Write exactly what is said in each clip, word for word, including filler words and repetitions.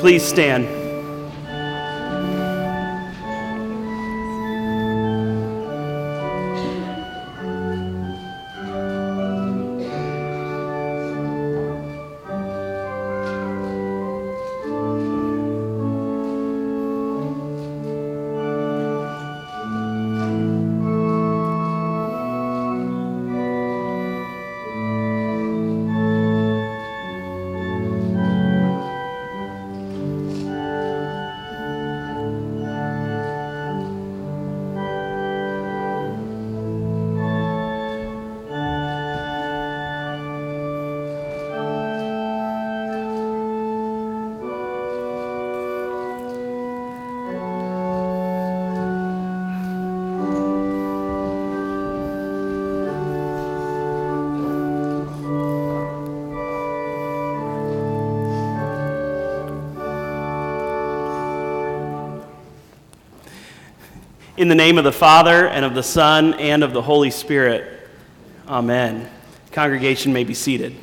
Please stand. In the name of the Father, and of the Son, and of the Holy Spirit. Amen. Congregation may be seated.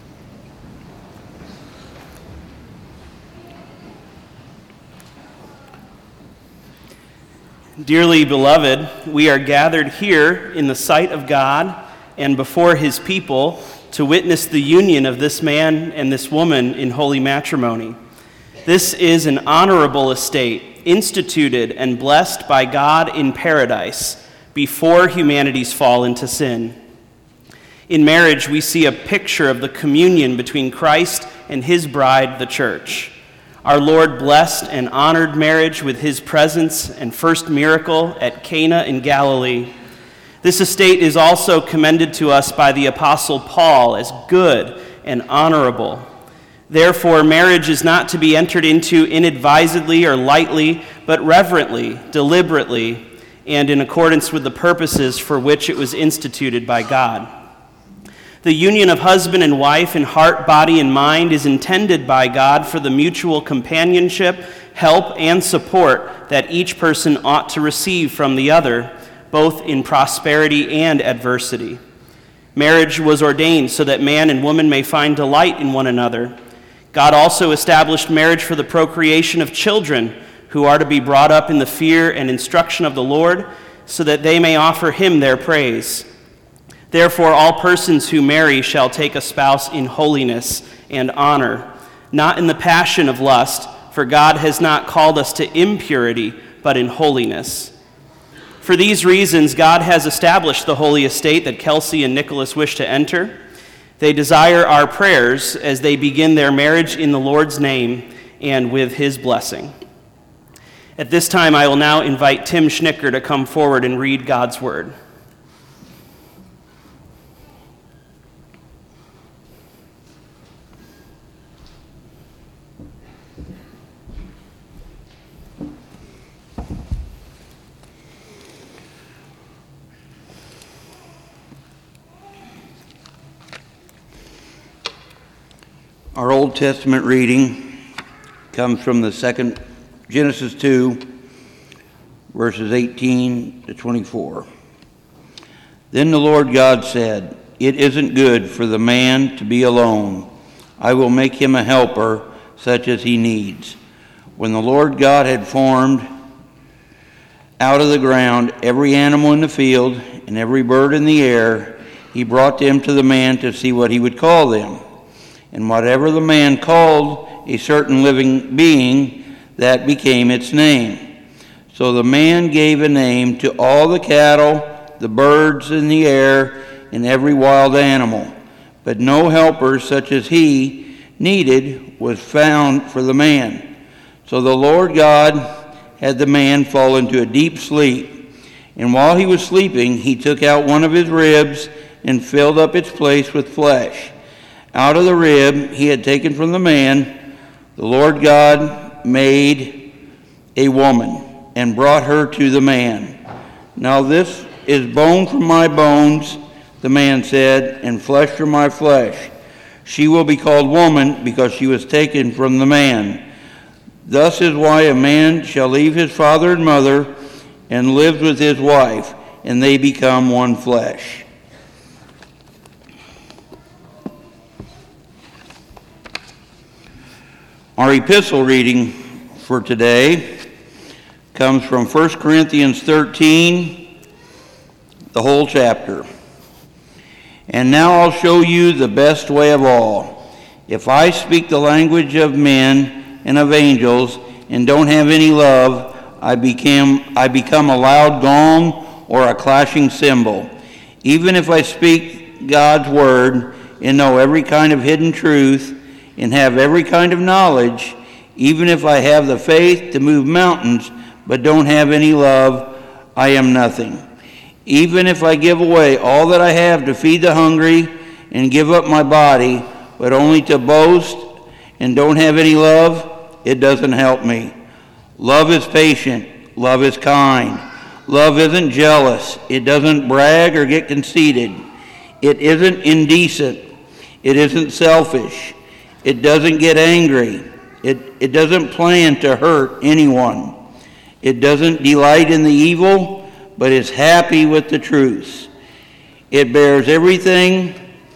Dearly beloved, we are gathered here in the sight of God and before his people to witness the union of this man and this woman in holy matrimony. This is an honorable estate, instituted and blessed by God in paradise before humanity's fall into sin. In marriage, we see a picture of the communion between Christ and his bride, the church. Our Lord blessed and honored marriage with his presence and first miracle at Cana in Galilee. This estate is also commended to us by the Apostle Paul as good and honorable. Therefore, marriage is not to be entered into inadvisedly or lightly, but reverently, deliberately, and in accordance with the purposes for which it was instituted by God. The union of husband and wife in heart, body, and mind is intended by God for the mutual companionship, help, and support that each person ought to receive from the other, both in prosperity and adversity. Marriage was ordained so that man and woman may find delight in one another. God also established marriage for the procreation of children who are to be brought up in the fear and instruction of the Lord, so that they may offer him their praise. Therefore, all persons who marry shall take a spouse in holiness and honor, not in the passion of lust, for God has not called us to impurity, but in holiness. For these reasons, God has established the holy estate that Kelsey and Nicholas wish to enter. They desire our prayers as they begin their marriage in the Lord's name and with his blessing. At this time, I will now invite Tim Schnicker to come forward and read God's word. Our Old Testament reading comes from the second Genesis two, verses eighteen to twenty-four. Then the Lord God said, "It isn't good for the man to be alone. I will make him a helper such as he needs." When the Lord God had formed out of the ground every animal in the field and every bird in the air, he brought them to the man to see what he would call them. And whatever the man called a certain living being, that became its name. So the man gave a name to all the cattle, the birds in the air, and every wild animal. But no helper such as he needed was found for the man. So the Lord God had the man fall into a deep sleep. And while he was sleeping, he took out one of his ribs and filled up its place with flesh. Out of the rib he had taken from the man, the Lord God made a woman and brought her to the man. "Now this is bone from my bones," the man said, "and flesh from my flesh. She will be called woman because she was taken from the man. Thus is why a man shall leave his father and mother and live with his wife, and they become one flesh." Our epistle reading for today comes from First Corinthians thirteen, the whole chapter. And now I'll show you the best way of all. If I speak the language of men and of angels and don't have any love, I became I become a loud gong or a clashing cymbal. Even if I speak God's word and know every kind of hidden truth and have every kind of knowledge, even if I have the faith to move mountains but don't have any love, I am nothing. Even if I give away all that I have to feed the hungry and give up my body, but only to boast and don't have any love, it doesn't help me. Love is patient. Love is kind. Love isn't jealous. It doesn't brag or get conceited. It isn't indecent. It isn't selfish. It doesn't get angry. It, it doesn't plan to hurt anyone. It doesn't delight in the evil, but is happy with the truth. It bears everything,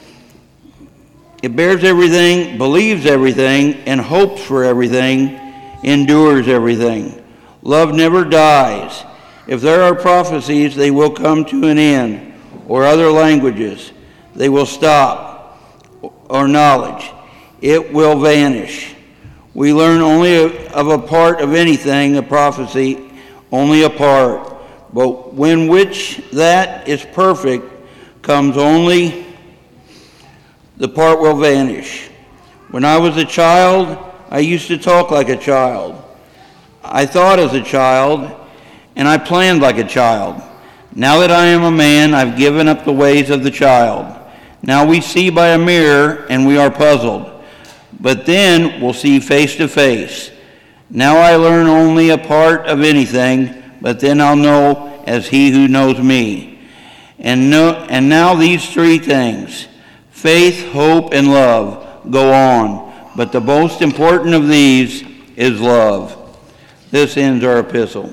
it bears everything, believes everything, and hopes for everything, endures everything. Love never dies. If there are prophecies, they will come to an end, or other languages, they will stop, or knowledge, it will vanish. We learn only of a part of anything, a prophecy, only a part. But when which that is perfect comes only, the part will vanish. When I was a child, I used to talk like a child. I thought as a child, and I planned like a child. Now that I am a man, I've given up the ways of the child. Now we see by a mirror, and we are puzzled. But then we'll see face to face. Now I learn only a part of anything, but then I'll know as he who knows me. And, no, and now these three things, faith, hope, and love, go on. But the most important of these is love. This ends our epistle.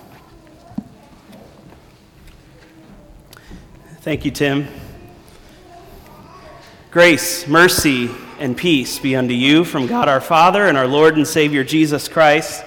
Thank you, Tim. Grace, mercy, and peace be unto you from God our Father and our Lord and Savior Jesus Christ.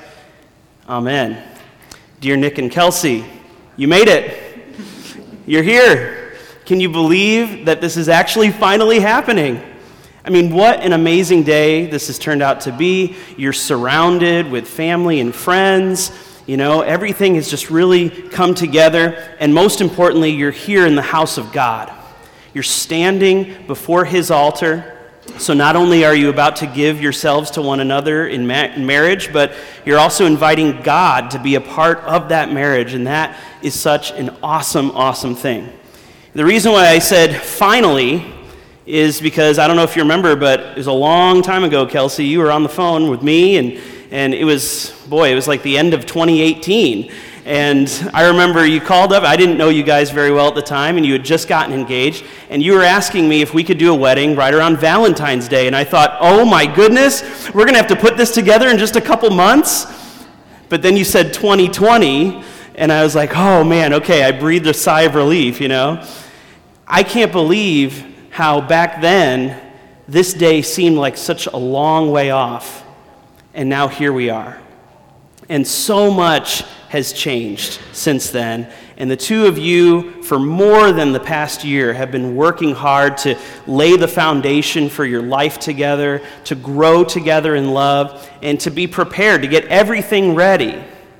Amen. Dear Nick and Kelsey, you made it. You're here. Can you believe that this is actually finally happening? I mean, what an amazing day this has turned out to be. You're surrounded with family and friends. You know, everything has just really come together. And most importantly, you're here in the house of God. You're standing before his altar. So not only are you about to give yourselves to one another in ma- marriage, but you're also inviting God to be a part of that marriage, and that is such an awesome, awesome thing. The reason why I said finally is because, I don't know if you remember, but it was a long time ago, Kelsey, you were on the phone with me, and, and it was, boy, it was like the end of twenty eighteen. And I remember you called up, I didn't know you guys very well at the time, and you had just gotten engaged, and you were asking me if we could do a wedding right around Valentine's Day, and I thought, oh my goodness, we're going to have to put this together in just a couple months? But then you said twenty twenty, and I was like, oh man, okay, I breathed a sigh of relief, you know? I can't believe how back then, this day seemed like such a long way off, and now here we are. And so much has changed since then. And the two of you, for more than the past year, have been working hard to lay the foundation for your life together, to grow together in love, and to be prepared to get everything ready.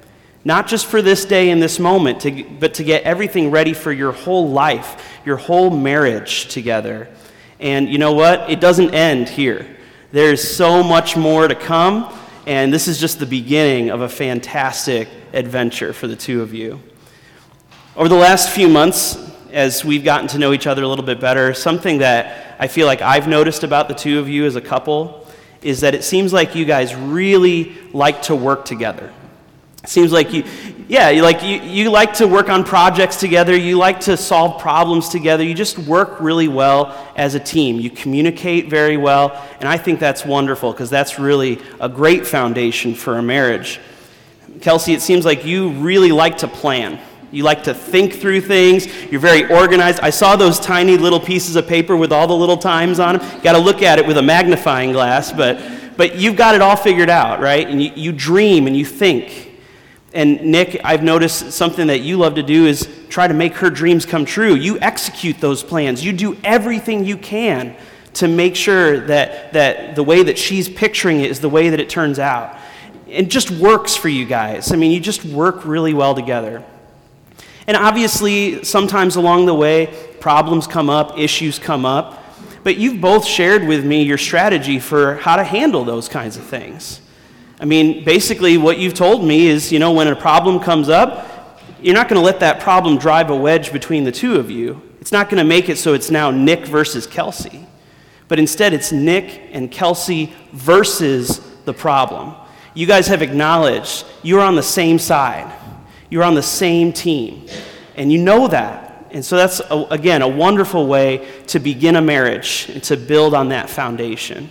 Not just for this day and this moment, to, but to get everything ready for your whole life, your whole marriage together. And you know what? It doesn't end here. There's so much more to come. And this is just the beginning of a fantastic adventure for the two of you. Over the last few months, as we've gotten to know each other a little bit better, something that I feel like I've noticed about the two of you as a couple is that it seems like you guys really like to work together. It seems like you, yeah, you like you, you like to work on projects together. You like to solve problems together. You just work really well as a team. You communicate very well, and I think that's wonderful because that's really a great foundation for a marriage. Kelsey, it seems like you really like to plan. You like to think through things. You're very organized. I saw those tiny little pieces of paper with all the little times on them. Got to look at it with a magnifying glass, but but you've got it all figured out, right? And you, you dream and you think. And Nick, I've noticed something that you love to do is try to make her dreams come true. You execute those plans. You do everything you can to make sure that, that the way that she's picturing it is the way that it turns out. It just works for you guys. I mean, you just work really well together. And obviously, sometimes along the way, problems come up, issues come up, but you've both shared with me your strategy for how to handle those kinds of things. I mean, basically what you've told me is, you know, when a problem comes up, you're not going to let that problem drive a wedge between the two of you. It's not going to make it so it's now Nick versus Kelsey. But instead, it's Nick and Kelsey versus the problem. You guys have acknowledged you're on the same side. You're on the same team. And you know that. And so that's, a, again, a wonderful way to begin a marriage and to build on that foundation.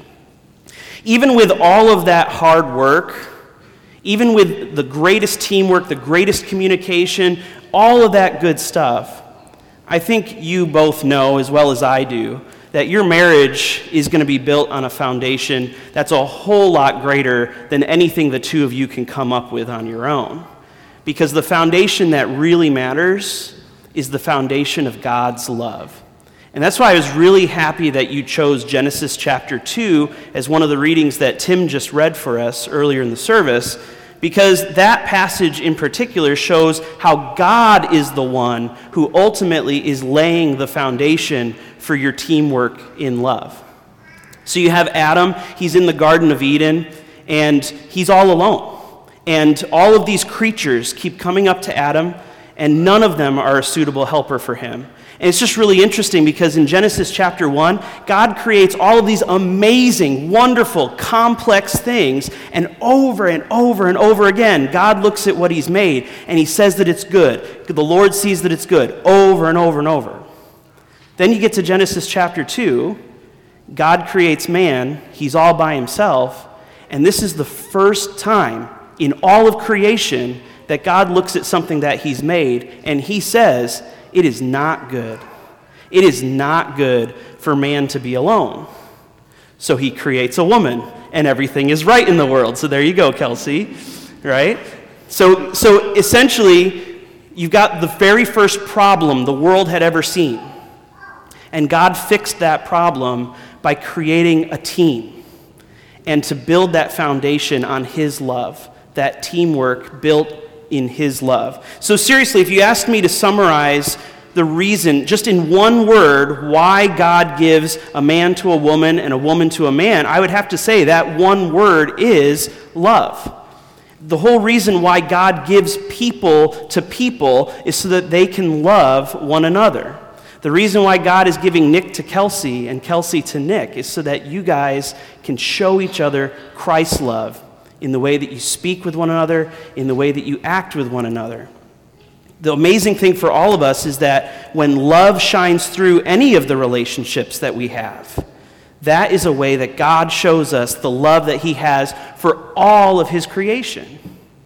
Even with all of that hard work, even with the greatest teamwork, the greatest communication, all of that good stuff, I think you both know as well as I do that your marriage is going to be built on a foundation that's a whole lot greater than anything the two of you can come up with on your own. Because the foundation that really matters is the foundation of God's love. And that's why I was really happy that you chose Genesis chapter two as one of the readings that Tim just read for us earlier in the service, because that passage in particular shows how God is the one who ultimately is laying the foundation for your teamwork in love. So you have Adam, he's in the Garden of Eden, and he's all alone. And all of these creatures keep coming up to Adam, and none of them are a suitable helper for him. And it's just really interesting because in Genesis chapter one, God creates all of these amazing, wonderful, complex things, and over and over and over again, God looks at what he's made, and he says that it's good. The Lord sees that it's good, over and over and over. Then you get to Genesis chapter two, God creates man, he's all by himself, and this is the first time in all of creation that God looks at something that he's made, and he says, it is not good. It is not good for man to be alone. So he creates a woman, and everything is right in the world. So there you go, Kelsey, right? So, so essentially, you've got the very first problem the world had ever seen. And God fixed that problem by creating a team and to build that foundation on his love, that teamwork built in his love. So seriously, if you asked me to summarize the reason, just in one word, why God gives a man to a woman and a woman to a man, I would have to say that one word is love. The whole reason why God gives people to people is so that they can love one another. The reason why God is giving Nick to Kelsey and Kelsey to Nick is so that you guys can show each other Christ's love in the way that you speak with one another, in the way that you act with one another. The amazing thing for all of us is that when love shines through any of the relationships that we have, that is a way that God shows us the love that he has for all of his creation.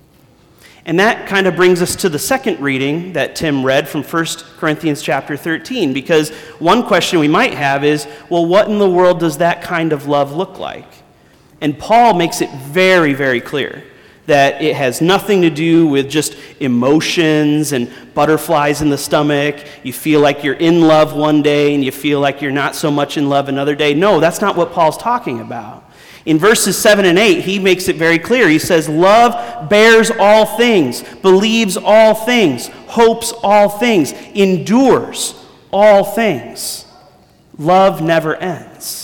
And that kind of brings us to the second reading that Tim read from First Corinthians chapter thirteen, because one question we might have is, well, what in the world does that kind of love look like? And Paul makes it very, very clear that it has nothing to do with just emotions and butterflies in the stomach. You feel like you're in love one day and you feel like you're not so much in love another day. No, that's not what Paul's talking about. In verses seven and eight, he makes it very clear. He says, love bears all things, believes all things, hopes all things, endures all things. Love never ends.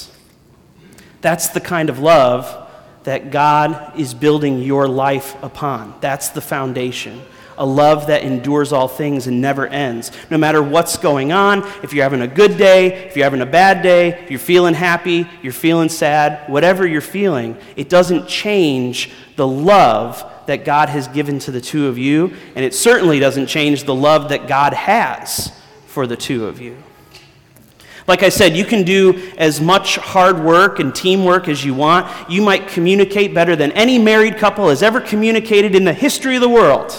That's the kind of love that God is building your life upon. That's the foundation. A love that endures all things and never ends. No matter what's going on, if you're having a good day, if you're having a bad day, if you're feeling happy, you're feeling sad, whatever you're feeling, it doesn't change the love that God has given to the two of you, and it certainly doesn't change the love that God has for the two of you. Like I said, you can do as much hard work and teamwork as you want. You might communicate better than any married couple has ever communicated in the history of the world.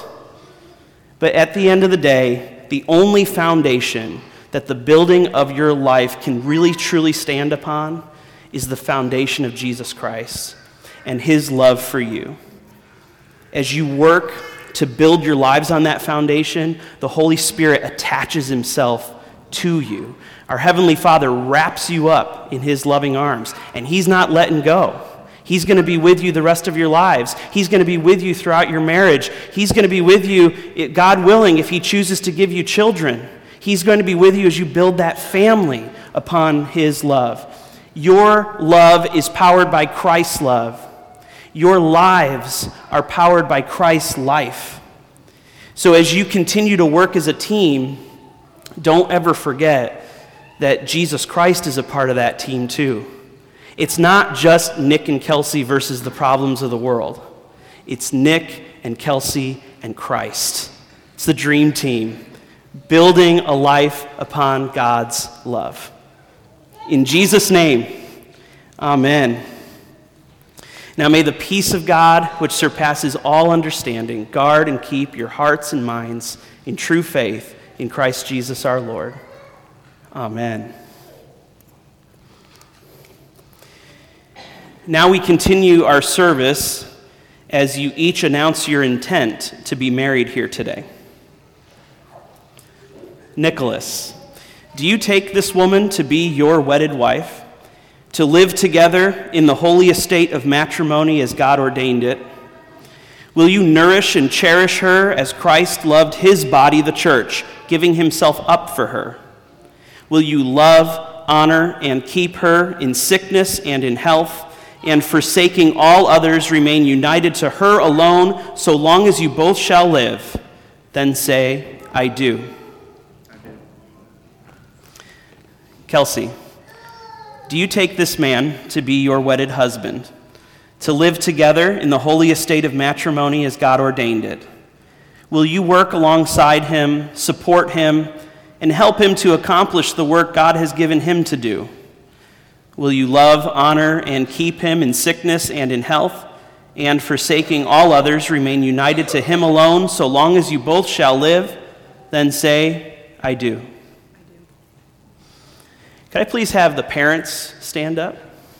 But at the end of the day, the only foundation that the building of your life can really truly stand upon is the foundation of Jesus Christ. and his love for you. As you work to build your lives on that foundation, the Holy Spirit attaches himself to you. Our Heavenly Father wraps you up in his loving arms, and he's not letting go. He's going to be with you the rest of your lives. He's going to be with you throughout your marriage. He's going to be with you, God willing, if he chooses to give you children. He's going to be with you as you build that family upon his love. Your love is powered by Christ's love. Your lives are powered by Christ's life. So as you continue to work as a team, don't ever forget that Jesus Christ is a part of that team too. It's not just Nick and Kelsey versus the problems of the world. It's Nick and Kelsey and Christ. It's the dream team, building a life upon God's love. In Jesus' name, amen. Now may the peace of God, which surpasses all understanding, guard and keep your hearts and minds in true faith in Christ Jesus our Lord. Amen. Now we continue our service as you each announce your intent to be married here today. Nicholas, do you take this woman to be your wedded wife, to live together in the holy estate of matrimony as God ordained it? Will you nourish and cherish her as Christ loved his body, the church, giving himself up for her? Will you love, honor, and keep her in sickness and in health, and forsaking all others remain united to her alone so long as you both shall live? Then say, I do. I do. Kelsey, do you take this man to be your wedded husband, to live together in the holy estate of matrimony as God ordained it? Will you work alongside him, support him, and help him to accomplish the work God has given him to do? Will you love, honor, and keep him in sickness and in health, and forsaking all others remain united to him alone so long as you both shall live? Then say, I do. Could I please have the parents stand up?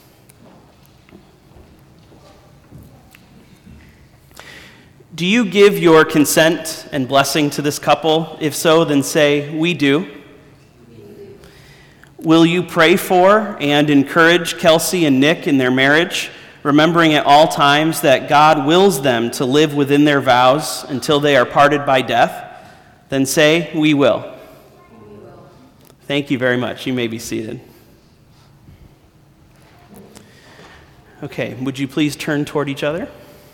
Do you give your consent and blessing to this couple? If so, then say, we do. Will you pray for and encourage Kelsey and Nick in their marriage, remembering at all times that God wills them to live within their vows until they are parted by death? Then say, we will. We will. Thank you very much. You may be seated. Okay, would you please turn toward each other?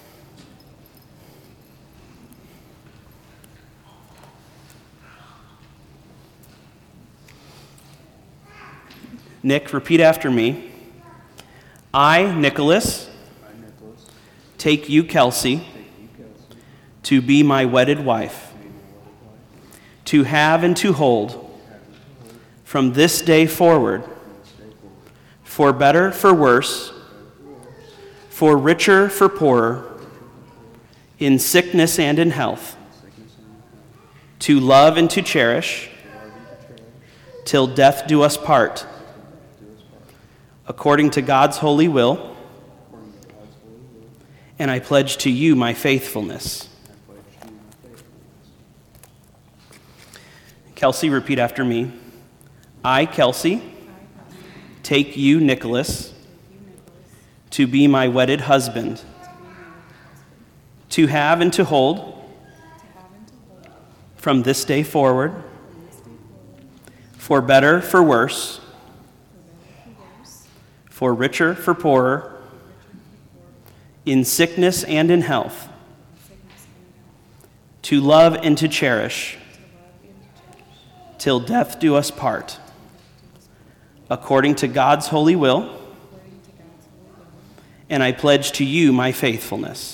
Nick, repeat after me. I, Nicholas, I, Nicholas take you, Kelsey, take you, Kelsey, to be my wedded wife, to have and to hold, from this day forward, for better, for worse, for richer, for poorer, in sickness and in health, to love and to cherish, till death do us part, according to God's holy will, and I pledge to you my faithfulness. Kelsey, repeat after me. I, Kelsey, take you, Nicholas, to be my wedded husband, to have and to hold, from this day forward, for better, for worse, for richer, for poorer, in sickness and in health, to love and to cherish, till death do us part, according to God's holy will, and I pledge to you my faithfulness.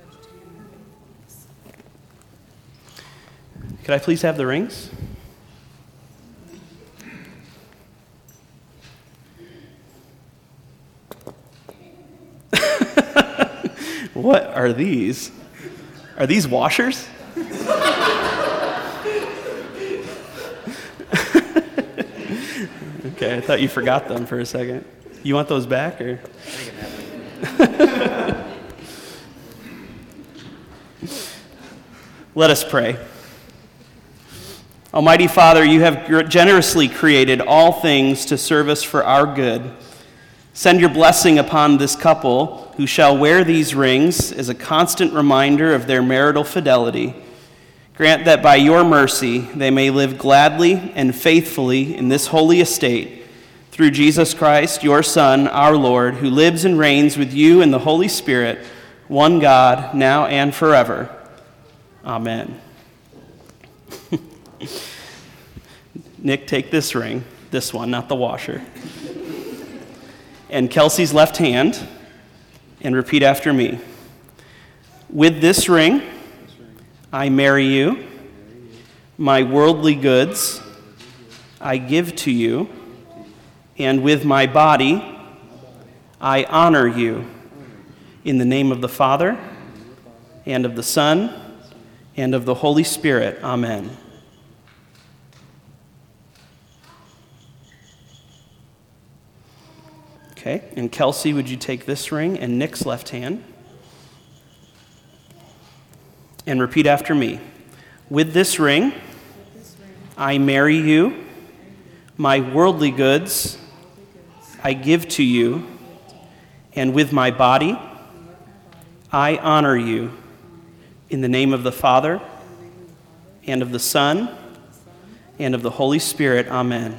Could I please have the rings? What are these? Are these washers? Okay, I thought you forgot them for a second. You want those back, or? Let us pray. Almighty Father, you have generously created all things to serve us for our good. Send your blessing upon this couple who shall wear these rings as a constant reminder of their marital fidelity. Grant that by your mercy they may live gladly and faithfully in this holy estate, through Jesus Christ, your Son, our Lord, who lives and reigns with you in the Holy Spirit, one God, now and forever. Amen. Nick, take this ring, this one, not the washer, and Kelsey's left hand, and repeat after me. With this ring, I marry you. My worldly goods I give to you, and with my body I honor you. In the name of the Father, and of the Son, and of the Holy Spirit. Amen. Okay, and Kelsey, would you take this ring and Nick's left hand? And repeat after me. With this ring, I marry you. My worldly goods I give to you. And with my body, I honor you. In the name of the Father, and of the Son, and of the Holy Spirit. Amen.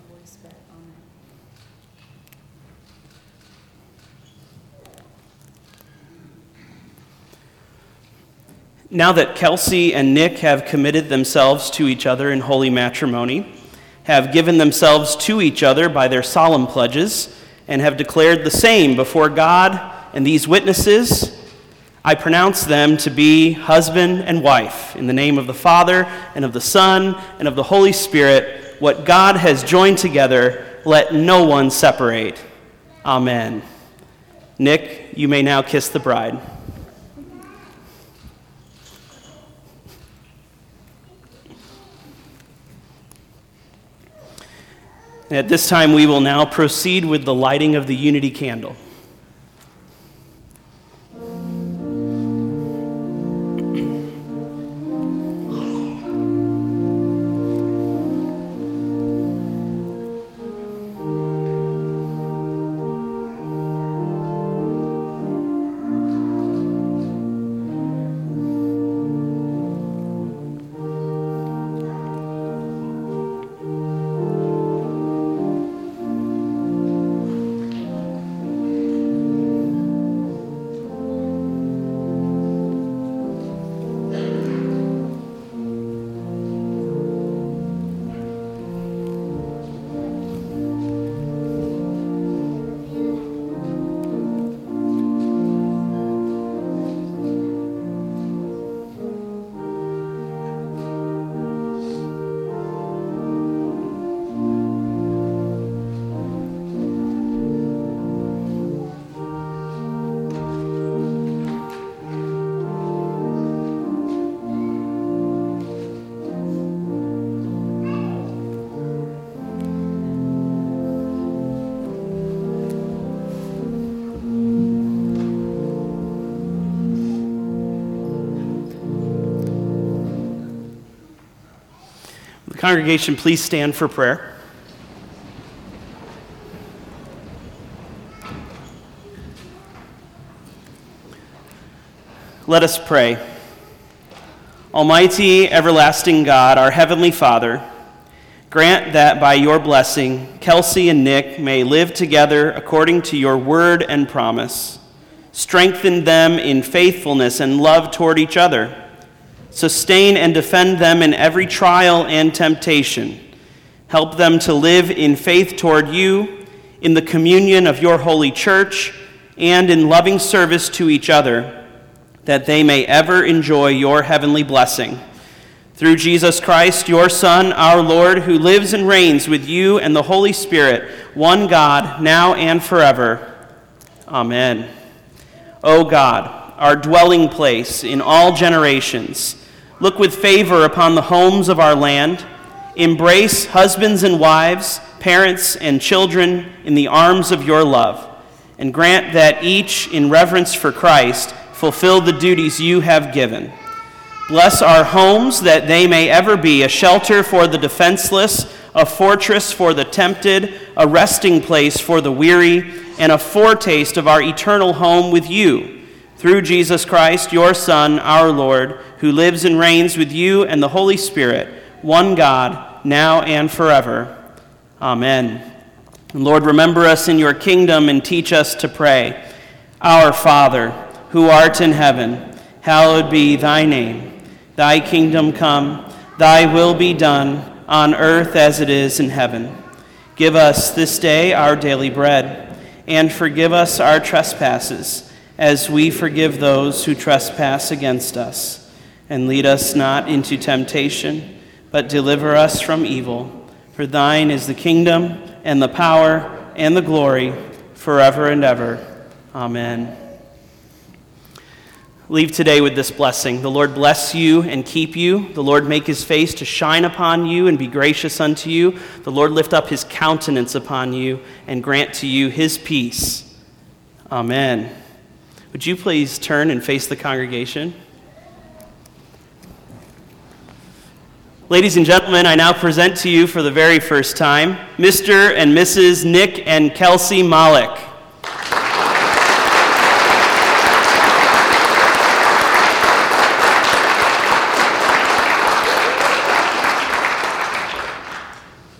Now that Kelsey and Nick have committed themselves to each other in holy matrimony, have given themselves to each other by their solemn pledges, and have declared the same before God and these witnesses, I pronounce them to be husband and wife. In the name of the Father, and of the Son, and of the Holy Spirit, what God has joined together, let no one separate. Amen. Nick, you may now kiss the bride. At this time, we will now proceed with the lighting of the unity candle. Congregation, please stand for prayer. Let us pray. Almighty, everlasting God, our Heavenly Father, grant that by your blessing, Kelsey and Nick may live together according to your word and promise. Strengthen them in faithfulness and love toward each other. Sustain and defend them in every trial and temptation. Help them to live in faith toward you, in the communion of your holy church, and in loving service to each other, that they may ever enjoy your heavenly blessing. Through Jesus Christ, your Son, our Lord, who lives and reigns with you and the Holy Spirit, one God, now and forever. Amen. O God, our dwelling place in all generations, look with favor upon the homes of our land. Embrace husbands and wives, parents and children in the arms of your love, and grant that each, in reverence for Christ, fulfill the duties you have given. Bless our homes that they may ever be a shelter for the defenseless, a fortress for the tempted, a resting place for the weary, and a foretaste of our eternal home with you. Through Jesus Christ, your Son, our Lord, who lives and reigns with you and the Holy Spirit, one God, now and forever. Amen. And Lord, remember us in your kingdom and teach us to pray. Our Father, who art in heaven, hallowed be thy name. Thy kingdom come, thy will be done, on earth as it is in heaven. Give us this day our daily bread, and forgive us our trespasses, as we forgive those who trespass against us. And lead us not into temptation, but deliver us from evil. For thine is the kingdom, and the power, and the glory, forever and ever. Amen. Leave today with this blessing. The Lord bless you and keep you. The Lord make his face to shine upon you and be gracious unto you. The Lord lift up his countenance upon you and grant to you his peace. Amen. Would you please turn and face the congregation? Ladies and gentlemen, I now present to you for the very first time Mister and Missus Nick and Kelsey Malik.